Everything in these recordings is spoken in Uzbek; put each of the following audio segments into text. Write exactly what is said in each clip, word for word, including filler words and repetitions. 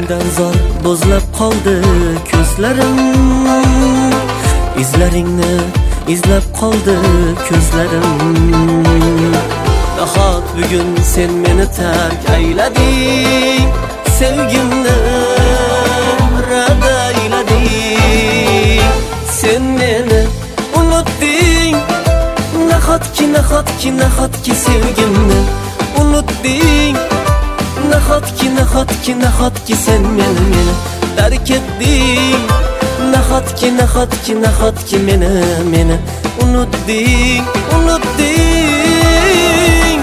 sendan zor bo'zlab qoldi ko'zlarim, izlaringni izlab qoldi ko'zlarim. Nahot bugun sen meni tark aylading, sevgimni rad aylading. Sen meni unutding, nahotki nahotki nahotki sevgimni unutding. Nahotki nahotki nahotki sen meni meni tark etding. Nahotki nahotki nahotki meni meni unutding unutding.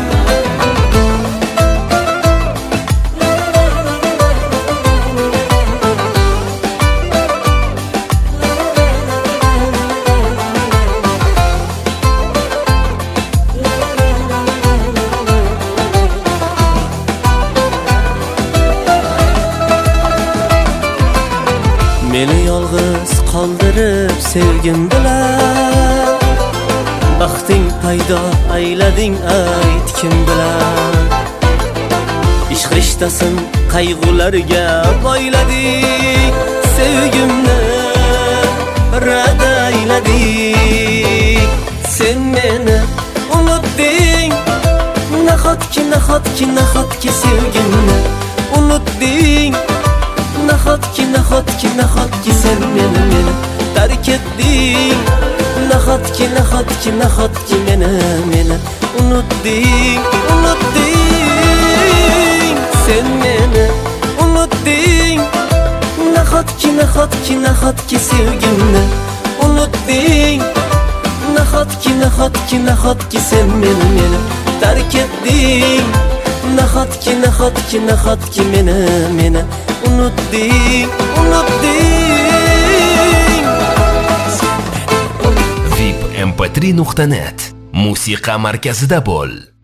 Meni yolg'iz qoldirib sevgim bilan baxting paydo aylading ayt kim bilan. Ishq rishtasin qayg'ularga boylading, sevgimni rad aylading. Sen meni unutding, nahotki nahotki nahotki sevgimni unutding. Nahotki nahotki nahotki sen meni meni tark etding. Nahotki nahotki nahotki meni meni unutding unutding. Sen meni unutding, nahotki nahotki nahotki sevgimni unutding. Nahotki nahotki nahotki sen meni meni tark etding. Nahotki nahotki nahotki meni meni unutding unutding. vip m p три nuqta net musiqa markazida bo'l.